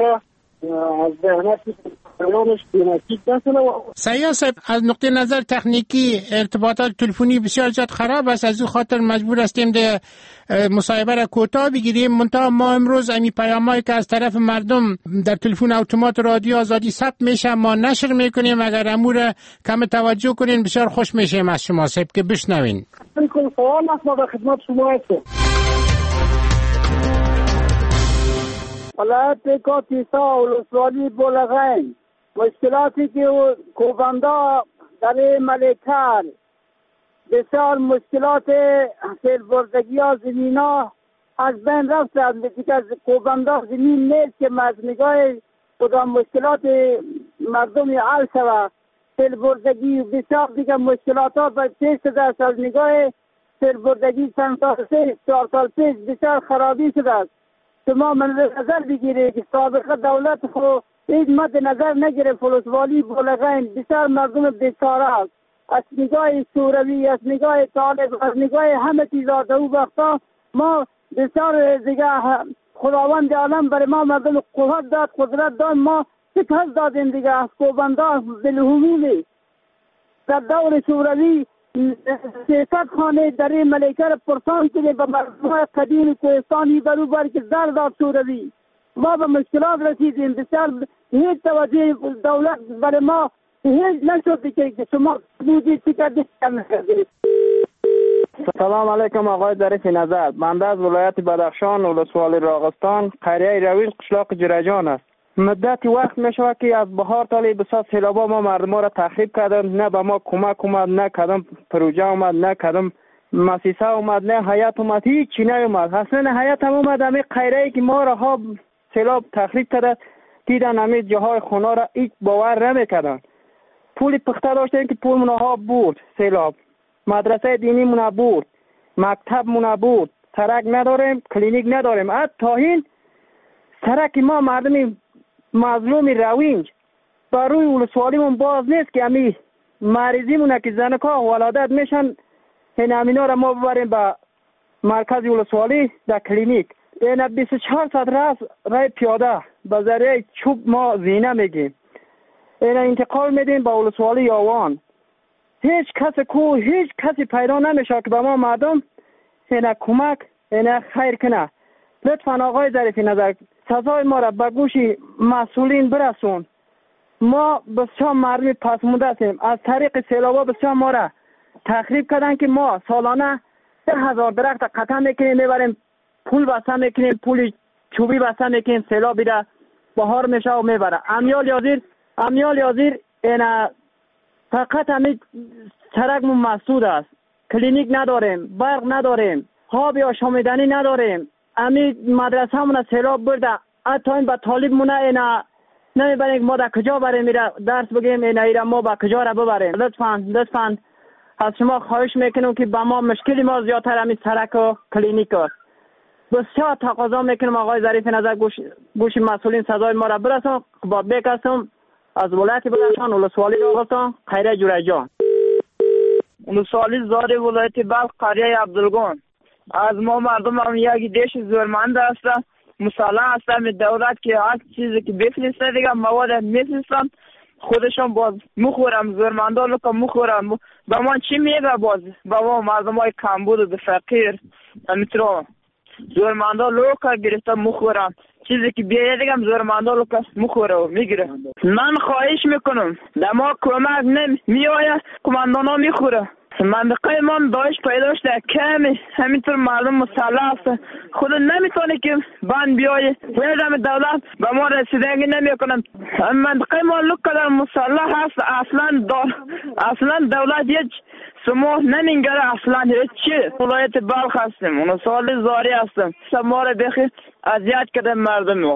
را از ذهنیت پیامش کمکی نکنه. سیاست از نقطه نظر تکنیکی ارتباطات تلفنی بسیار زیاد خراب است، از او خاطر مجبور هستیم ده مصاحبه را کوتاه بگیریم. منتها ما امروز امی پیامایی که از طرف مردم در تلفن اتومات رادیو آزادی ثبت میشه ما نشر میکنیم. اگر امور کم توجه کنین بسیار خوش میشیم از شما صاحب که بشنوین. سوال است ما در خدمت شما هستیم. ولایت کاتیسا ولسوالی بولغین مشکلاتی که کوبندا در ملکر بسیار مشکلات سیل بردگی ها زمین ها از بین رفت از کوبندا زمین نیست که از نگاه کدام مشکلات مردم حل شود. سیل بردگی بسیار دیگه مشکلات ها پیش شده است. از نگاه سیل بردگی چند سال پیش 4 سال پیش بسیار خرابی شده است. شما من نظر بگیرید که سابقه دولت خود هیچ مد نظر نگرفت. ولسوالی بولغین بسیار مردم بیچاره است. از نگاه شوروی، از نگاه طالب، از نگاه همه چیزا در او وقتا ما بسیار دیگه خداوند عالم برای ما مردم قوت داد، قدرت داد، ما شکست دادیم دیگه. از کوبندا بالهمومی در دور شوروی 300 خانه در این ملیکه را پرسان کنیم به مردم قدیم کوهستانی برابر که در داد شوروی. ما به مشکلات رسیدیم. بسیار هیچ توجه دولت برای ما هیچ نشد که شما بودید چی کردید. سلام علیکم آقای ظریف نظر. بنده از ولایت بدخشان ولسوالی راغستان قریه رویش قشلاق جرجان است. مدتی وقت می شود که از بهار تالی بسیار سیلابا ما مردم را تخریب کردن. نه به ما کمک اومد، نه کدام پروژه اومد، نه کدام مؤسسه اومد، نه هیئت اومد، هیچ چی نیومد. اصلا هیئت هم اومد همین قریه‌ای که ما را ها سیلاب تخریب کرده دیدن همین جاهای خونه را هیچ باور نمیکردن. پول پخته داشتیم که پول منها بود سیلاب، مدرسه دینی مون بود، مکتب مون بود، سرک نداریم، کلینیک نداریم. حتی این سرک ما مردم مظلوم روینج بر روی ولسوالیمون باز نیست که همی مریضیمونه که زنکا ولادت میشن این همینا را ما ببریم به مرکز ولسوالی در کلینیک. این 24 ساعت راه پیاده به ذریعه چوب ما زینه میگیم. این انتقال میدیم به ولسوالی یاوان. هیچ کسی پیدا نمیشه که به ما مردم این کمک این خیر کنه. لطفا آقای ظریف نظر سزای ما را به گوش مسئولین برسون. ما بسیار مردم پسمانده هستیم. از طریق سیلابا بسیار ما را تخریب کردن که ما سالانه 10,000 درخت قطع میکنیم میبریم پول بسته میکنیم، پول چوبی بسته میکنیم، سیلابی را بهار میشه و میبره. امیال یازیر این فقط همین سرکمون مسدود است. کلینیک نداریم، برق نداریم، آب یا شامیدنی نداریم. همین مدرسه همون سیلاب برده. حتی این به طالب مونه اینا نمیبریم ما در کجا بریم میره درس بگیم اینا ما به کجا را ببریم. لطفاً از شما خواهش میکنم که با ما مشکلی ما زیادتر همین سرک و کلینیک است. بسیار تقاضا میکنم آقای ظریف نظر گوش مسئولین سزای ما را برسون. با بکستم از ولایت بدخشان ولسوالی راغستان قریه جرجان. ولسوالی زاری ولایت بلخ قریه عبدالگون. از ما مردم هم یک دیش زورمند هستن، مسلح هستن. دولت که هر چیزی که بفرسته دیگه مواد میفرستن خودشون باز مخورم. زورمندا لکه مخورم. با ما چی میگه باز با ما مردم های کمبود و فقیر میترو زورمندا لوکا گرفته مخورم. چیزی که بیایه دیگه زورمندا لوکا مخوره و میگیره. من خواهش میکنم در ما کمک نمیآید، کماندانا ها میخوره. منطقه ما داعش پیدا شده کمی همینطور مردم مسلح است. خود نمیتونه که بند بیایه ویدم دولت به ما رسیدگی نمیکنن. منطقه ما لکه مسلح هست. اصلا دولت هیچ سمو نمیگره. اصلا هیچ چی. ولایت بلخ هستیم، اون سوال زاری هستیم. ما را بخیر اذیت کردن مردم ما.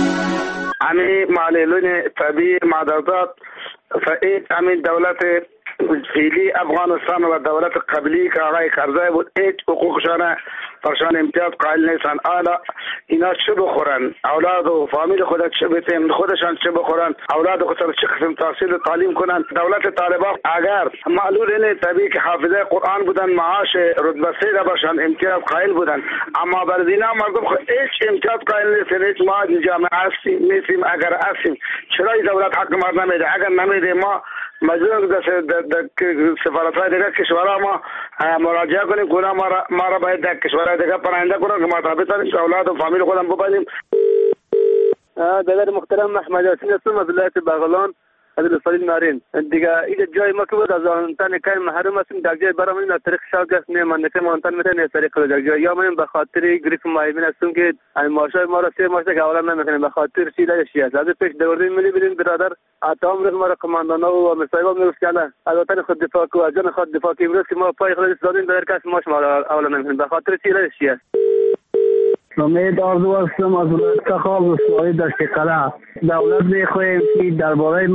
همین معلولین طبیعی معدودات فعید همین دولت فعلی افغانستان و دولت قبلی که آقای کرزی بود هیچ حقوقشان برشان امتیاز قائل نیستن. حالا اینا چه بخورن، اولاد و فامیل خود چه بتیم، خودشان چه بخورن، اولاد خود چه قسم تحصیل تعلیم کنن. دولت طالبان اگر معلول اینه طبیعی که حافظه قرآن بودن معاش رتبه 3 را برشان امتیاز قائل بودن، اما بر دینا مردم خود هیچ امتیاز قائل نیستن. هیچ ما جامعه هستیم اگر هستیم چرا دولت حق ما نمیده؟ اگر نمیده ما مجبور در سفارت‌های دیگر کشورها ما مراجعه کنیم که ما را باید در کشورهای دیگر پناهنده کنیم که ما تا بتانیم اولاد و فامیل خودم ببریم. دادر محترم محمد یاسین هستم از ولایت بغلان از رسالی نارین. دیگه این جای ما که بود از آنتن که محروم هستیم در جای برامون از طریق شاگرد نمی‌مانده که آنتن میتونه طریق در جای یا من به خاطر گریف مایبین هستم که ماشای ما را 3 ماه که اولا نمیکنیم به خاطر چیزای سیاسی. از پیش دوردین ملی بدین برادر اتام رو ما را کماندانا و مصاحبه میگفت که از وطن خود دفاع کو از جان خود دفاع کی امروز که ما پای خود دادیم در کس ماش ما اولا نمیکنیم به خاطر چیزای سیاسی. امید آرزو هستم از ولایت کخاب ولسوالی دشت قلعه. دولت میخواهیم که درباره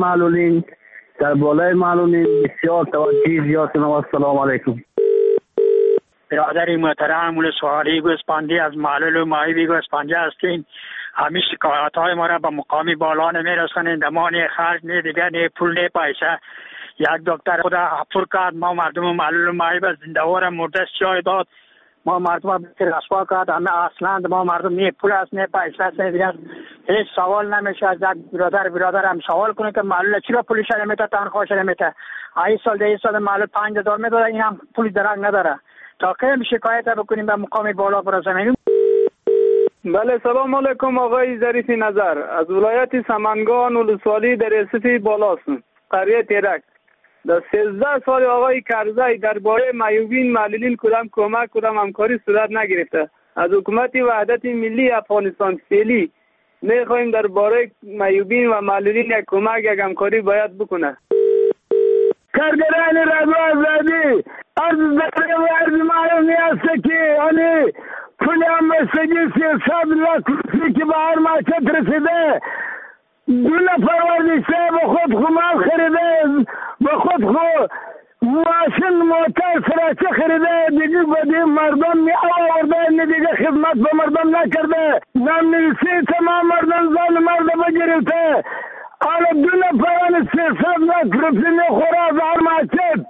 معلولین بسیار توجه زیاد کنه. السلام علیکم. برادر محترم ولسوالی گوسپندی از معلول و مایوی گوسپندی هستیم. همین شکایت های ما را به مقامی بالا نمیرسانیم. دمان خرج نه دیگر نه پول نه پیسه. یک دکتر خود افور کرد ما مردم معلول و مایوی زنده‌وار مرده شای داد. ما مردم به رسوا کرد. همه اصلا ما مردم نه پول است نه پیسه است نه دیگر هیچ سوال نمیشه. از یک برادر هم سوال کنه که معلول چرا پولش نمیده تنخواهش نمیده. این سال معلول 5000 میداده این هم پول درنگ نداره. تا که شکایت بکنیم به مقام بالا برسانیم. بله سلام علیکم آقای ظریف نظر از ولایت سمنگان ولسوالی در ریاست بالاست قریه تیرک. در 13 سال آقای کرزی درباره معیوبین معلولین کدام کمک کدام همکاری صورت نگرفته. از حکومت وحدت ملی افغانستان فعلی میخواهیم درباره معیوبین و معلولین یک کمک یک همکاری باید بکنه. کارگران رضا آزادی از ذره و از معلومی است که آنی پول همبستگی 300 لاک روپیه که به هر ماچت رسیده 2 نفر ورزشکار به خود خمال خریده به خود ماشین موتر سراچه خریده دیگه به مردم می آورده دیگه خدمت به مردم نکرده نام نویسی تمام مردم زن مردم گرفته حالا 2 نفران 300 لاک روپیه میخوره از هر ماچت.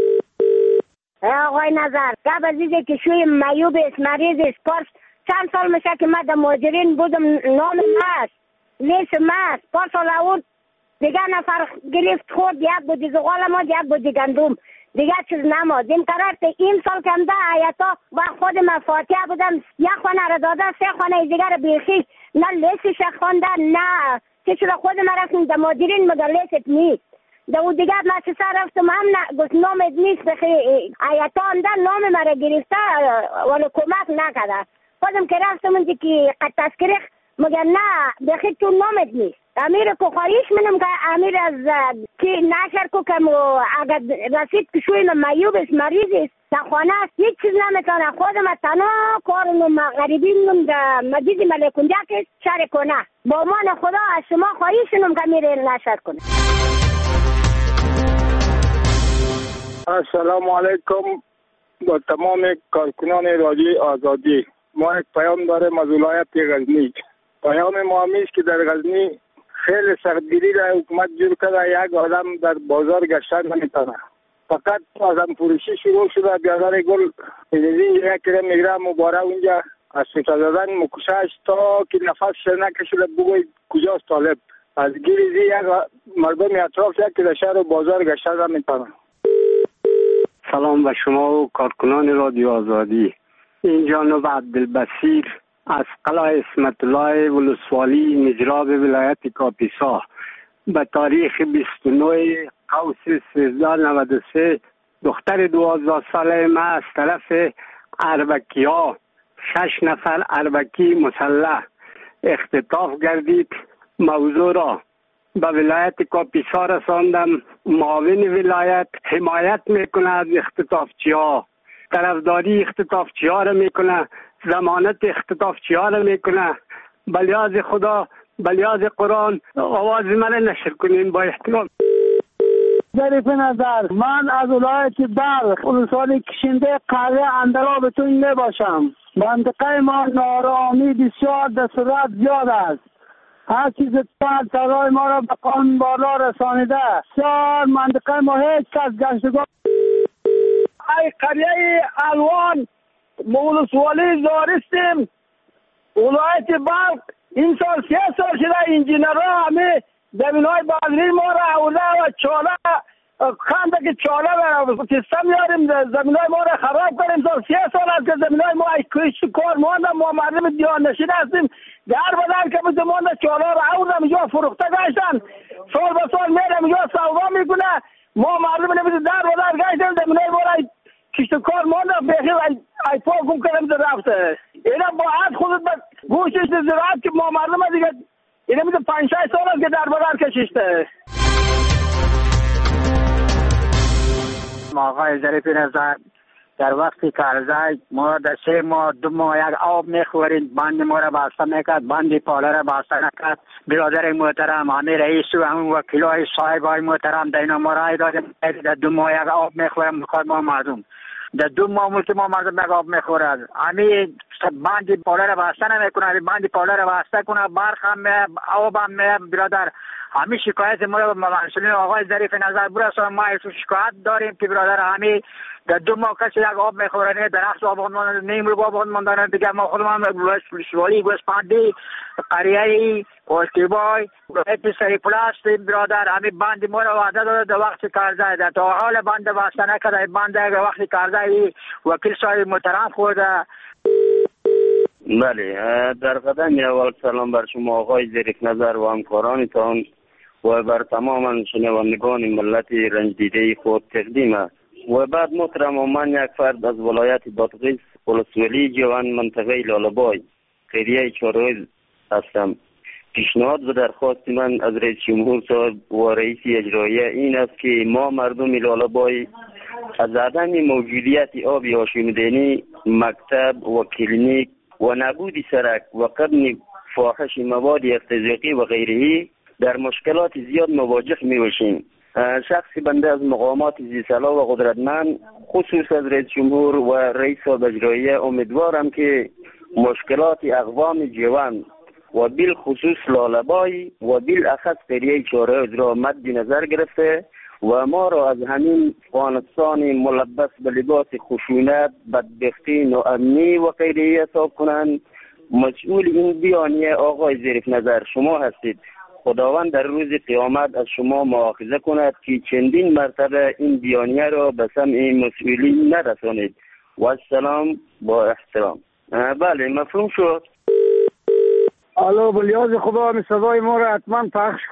آقای نظر قبل از اینکه که شوی معیوب است مریض است پاس چند سال میشه که من در مهاجرین بودم نام ماست لیست ماست پاس سال اول دیگه نفر گرفت خود یک بودی زغال ما یک بودی گندم دیگه چیز نماد این قرار این سال کم ده آیتا و خود مفاتیح بودم یک خانه را داده 3 خانه دیگه را بیخیش نه لیستش خونده نه که چرا خود ما رفتیم در مهاجرین مگر لیست نیست در او دیگر مؤسسه رفتم هم گفت نامت نیست بخی آیتا اندن نام مرا گرفته ولی کمک نکرده خودم که رفتم اونجا که قد تذکره مگر نه بخی تو نامت نیست امیر کو خواهیش منم که امیر از که نشر کو که اگر رسید که شوی من معیوب است مریض است در خانه است هیچ چیز نمیتونه خودم تنها کارم غریبیم در مسجد ملک اونجا که شهر کنه با امان خدا از شما خواهیشونم که امیر نشر کنه. السلام علیکم با تمام کارکنان رادیوی آزادی. ما یک پیام داریم از ولایت غزنی. پیام ما همیست که در غزنی خیلی سختگیری را حکومت جور کرده یک آدم در بازار گشتن نمیتونه. فقط آدم فروشی شروع شده بیادر گل اینجا 1 کیلومتر مباره اونجا از سوتا دادن مکشش تا که نفس نکشیده بگوی کجاست طالب از گیریزی یک مردم اطراف یک که شهر و بازار گشتن نمیتونه. سلام به شما و کارکنان رادیو آزادی. این جانب عبدالبصیر از قلعه اسمت الله ولسوالی نجراب ولایت کاپیسا به تاریخ 29 قوس 1393 دختر 12 ساله ما از طرف اربکی ها 6 نفر اربکی مسلح اختطاف گردید. موضوع را به ولایت کاپیسا رساندم. معاون ولایت حمایت میکنه از اختطافچی ها، طرفداری اختطافچی ها را میکنه، ضمانت اختطافچی ها را میکنه. بلیاز خدا بلیاز قرآن آواز من نشر کنین با احترام. ظریف نظر، من از ولایت بلخ ولسوالی کشنده قریه اندرابتون میباشم. منطقه ما نارامی بسیار در صورت زیاد است. هر چیز سرای ما را به قانون بالا رسانیده. بسیار منطقه ما هیچ کس گشتگاه ای قریه الوان ولسوالی زارستیم ولایت بلخ. این سال 3 سال شده انجینرها همه زمینهای بازری ما را اوله و چاله خنده که چاله و سیستم یاریم زمینهای ما را خراب کنیم. سال 3 سال است که زمینهای ما کشت کار مانده. ما مردم دیان نشین هستیم. در بدن که بوده مانده چاله را اوله میجا فروخته گشتن. سال به سال میره میجا سودا میکنه. ما مردم نمیده در بدن گشتن زمینهای ما را کشت کار مانده. بخیر ای پا گم کنم در رفته. اینا باید خودت گوشش زراعت که ما مردم دیگه اینا میده 5-6 سال است که در بدن کشیشته. آقای ظریف نظر، در وقتی کارزای ما در 3 ماه 2 ماه یک آب میخوریم، بند ما را بسته میکرد، بند پاله را بسته نکرد. برادر محترم همه رئیس و همون وکیلای صاحبای محترم در اینا ما رای دادیم در 2 ماه یک آب میخوریم. میخواد ما مردم در 2 ماه ملک ما مردم یک آب میخورد. همه بند پاله را بسته نمیکنه، بند پاله را بسته کنه، برق هم آب هم برادر. همه شکایت ما را به مسئولین آقای ظریف نظر برسان. ما شکایت داریم که برادر همه در 2 ماه کسی یک آب میخورنه، درخت آباد ماندن، نیمرو آباد ماندن دیگه. ما خودمان ولسوالی گوسپندی قریه پشتیبای سری پلاست برادر همه بند ما را وعده داده در وقت کارزای در تا حال بند بسته نکرده. بند وقت کارزای وکیل صاحب محترم خورده. بله، در قدم اول سلام بر شما آقای ظریف نظر و همکارانتان و بر تمام شنوندگان ملت رنج دیده خود تقدیم است. و بعد محترم من یک فرد از ولایت بادغیس ولسوالی جوان منطقه لاله‌بای قریه چهارروز هستم. پیشنهاد و درخواست من از رئیس جمهور صاحب و رئیس اجرایی این است که ما مردم لاله‌بای از عدم موجودیت آب آشامیدنی، مکتب و کلینیک و نبود سرک و قدم فاحش مواد ارتزاقی و غیره در مشکلات زیاد مواجه می‌باشیم. شخصی بنده از مقامات ذی‌صلاح و قدرتمند خصوص از رئیس جمهور و رئیس اجرایی امیدوارم که مشکلات اقوام جوان و بالخصوص لاله‌بای و بالاخص قریه چهارروز را مد نظر گرفته و ما را از همین افغانستان ملبس به لباس خشونت، بدبختی، ناامنی و غیره حساب کنند. مسئول این بیانیه آقای ظریف نظر شما هستید. خداوند در روز قیامت از شما مؤاخذه کند که چندین مرتبه این بیانیه را به سمع مسئولین نرسانید. و السلام با احترام. بله مفهوم شد. الو بلیاز خدا صدای ما را حتما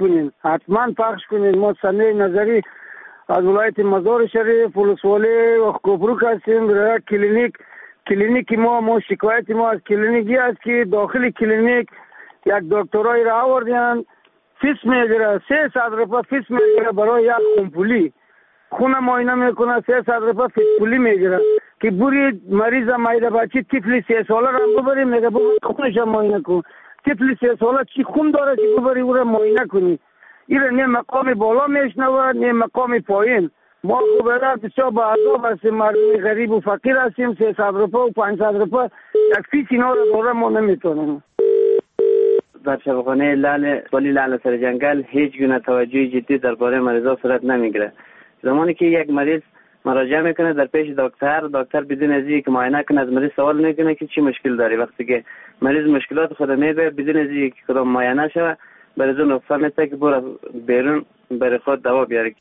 پخش کنین. ما سمیع نظری از ولایت مزار شریف ولسوالی و کوپروک هستیم. برای کلینیک ما شکایت ما از کلینیکی است که داخل کلینیک یک دکترای را آوردن فیس میگیره 300 روپیه فیس میگیره برای یک خونپولی. خونه معاینه میکنه 300 روپیه فیس پولی میگیره که بوری مریض مایده بچه طفل 3 ساله را ببری میگه ببر خونش معاینه کن. طفل 3 ساله چی خون داره که ببری او را معاینه کنی؟ این نه مقام بالا میشنوه نه مقام پایین. ما خبره بسیار با عذاب هستیم، مردم غریب و فقیر هستیم. 300 روپیه و 500 روپیه یک فیس اینا را داره ما نمیتونیم. در شبخانه لعل سر جنگل هیچ گونه توجه جدی درباره مریضا صورت نمیگیره. زمانی که یک مریض مراجعه میکنه در پیش دکتر بدون از اینکه معاینه کنه از مریض سوال میکنه که چی مشکل داری. وقتی که مریض مشکلات خود میگه بدون از اینکه کدام معاینه شوه مریض نقصان میته که برو بیرون برای خود دوا بیاره.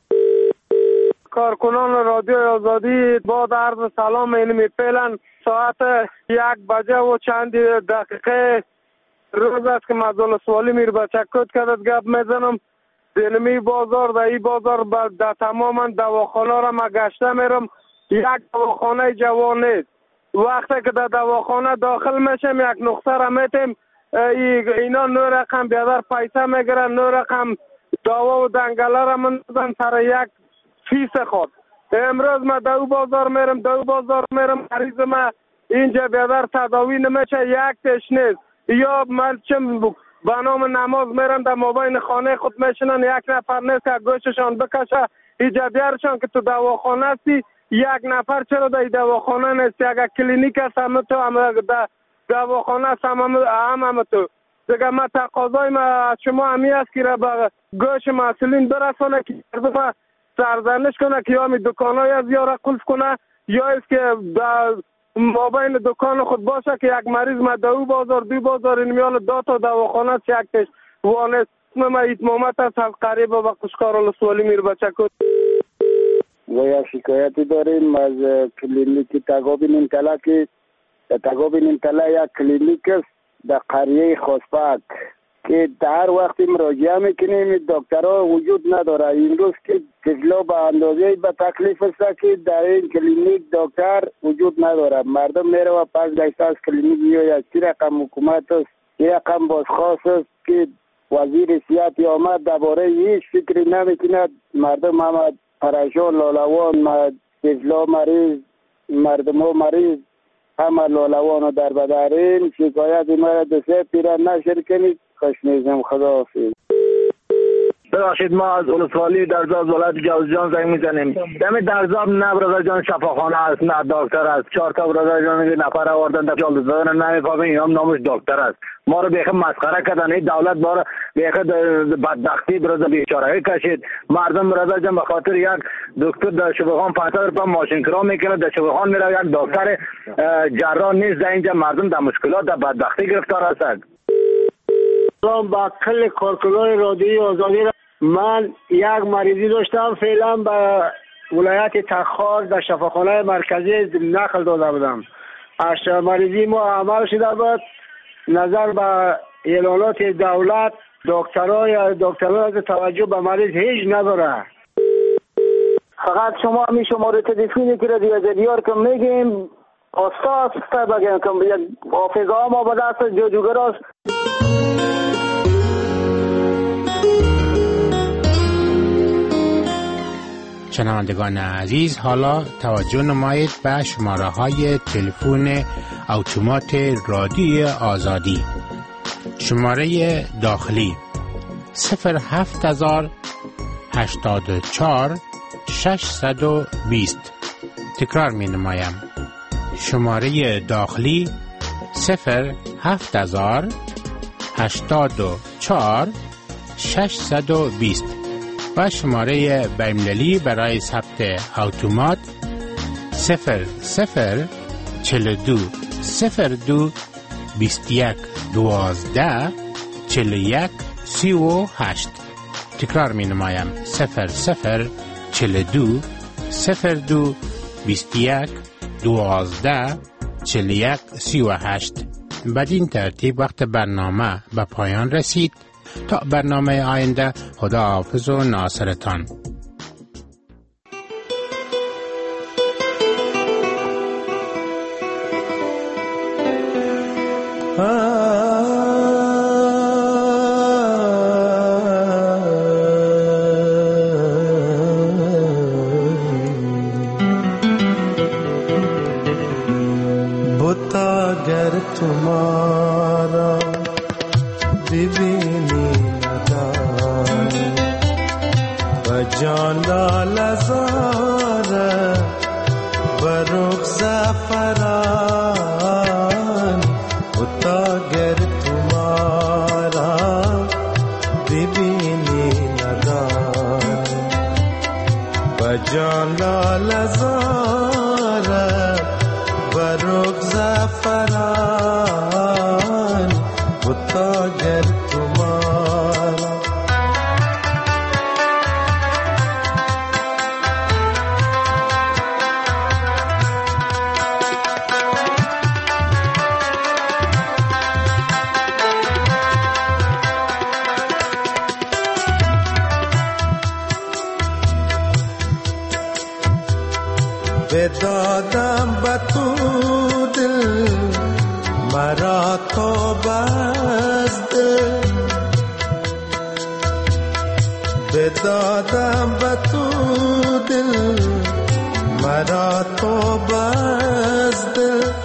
کارکنان رادیو آزادی با عرض سلام. این فعلا ساعت 1 بجه و چند دقیقه روز است که مزول سوالی میر بچه کد کرد گپ میزنم. دینمی بازار در این بازار در تماما دواخانه را ما گشته میرم. یک دواخانه جوان نیست. وقتی که در دواخانه داخل میشم یک نقطه را میتیم اینا 9 رقم بیادر پیسه میگیرن، 9 رقم داوا و دنگله را منزن سر یک فیس خود. امروز ما دو بازار میرم مریض ما اینجا بیادر تداوی نمیشه، یک تش نیست. یا من چم به نام نماز میرم در مابین خانه خود میشنن یک نفر نیست که گوششان بکشه اینجا بیارشان که تو دواخانه هستی، یک نفر چرا در دواخانه نیستی؟ اگر کلینیک هست همه تو، هم دواخانه هست همه تو. دیگه ما تقاضای ما از شما همی است که را به گوش مسئولین برسانه که مردم سرزنش کنه که یا می دکانای از یا را قلف کنه، یا است که در مابین دکان خود باشه که یک مریض ما دو بازار دو بازار این میان دو تا دواخانه یک تش وانست. ما اتمامت است از قریب و قشقار الاسوالی میر بچه کد و یا شکایتی داریم از کلینیک تگاب نیمتله که تگاب نیمتله یک کلینیک است در قریه خواسپک که در وقتی مراجعه میکنیم دکترها وجود نداره. امروز که طفلا به اندازه به تکلیف است که در این کلینیک دکتر وجود نداره. مردم میره و پس گشته از کلینیک یا چی رقم حکومت است، چی رقم بازخواست است که وزیر صحت آمد درباره هیچ فکری نمیکنه. مردم هم پریشان لالوان، طفلا مریض، مردم ها مریض، همه لالوان و در بدرین. شکایت ما دو سه پیره نشر کنید. خوشنیزم. خداحافظ. ببخشید ما از ولسوالی درزاب ولایت جوزجان زنگ میزنیم. دم درزاب نه برادر جان شفاخانه است نه دکتر است. 4 تا برادر جان نفر آوردن در جلد زدن نمیفهمیم اینا نامش دکتر است. ما رو بیخ مسخره کردن. این دولت ما رو بیخ بدبختی برادر بیچاره کشید. مردم برادر جان به خاطر یک دکتر در شفاخان 500 روپیه ماشین کرا میکنه در شفاخان میره یک دکتر جراح نیست. در اینجا مردم در مشکلات در بدبختی گرفتار هستند. سلام با کل کارکنان رادیوی آزادی. من یک مریضی داشتم فعلا به ولایت تخار در شفاخانه مرکزی نقل داده بودم. مریضی ما عمل شده بود. نظر به اعلانات دولت دکترها توجه به مریض هیچ نداره. فقط شما همین شماره تلفنی که رادیو که میگیم استاد بگیم که یک حافظه ها ما به دست جادوگر است. شنوندگان عزیز، حالا توجه نمایید به شماره های تلفن اتومات رادیوی آزادی. شماره داخلی 07084 620. تکرار می نمایم. شماره داخلی 07084 620 و شماره بین‌المللی برای ثبت اتومات 0042 02 21 12 41 38. تکرار می نمایم 0042 02 21 12 41 38. بدین ترتیب وقت برنامه به پایان رسید. تا برنامه آینده، خدا حافظ و ناصرتان. बुता गर तुम्हारा बिबिनी جان لزاره بروخ زفران بتا گر تمہارا ببینی ندان بجان لزاره بروخ زفران بتا گر تمہارا بدادم به تو دل مرا تو بست بدادم به تو دل مرا تو بست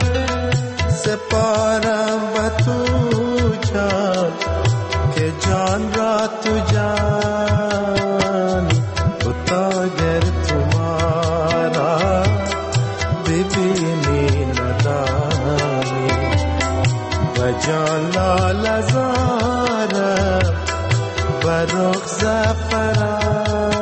سپارم به تو جان که جان را تو جان بتا جان لال زارم و رخ زفران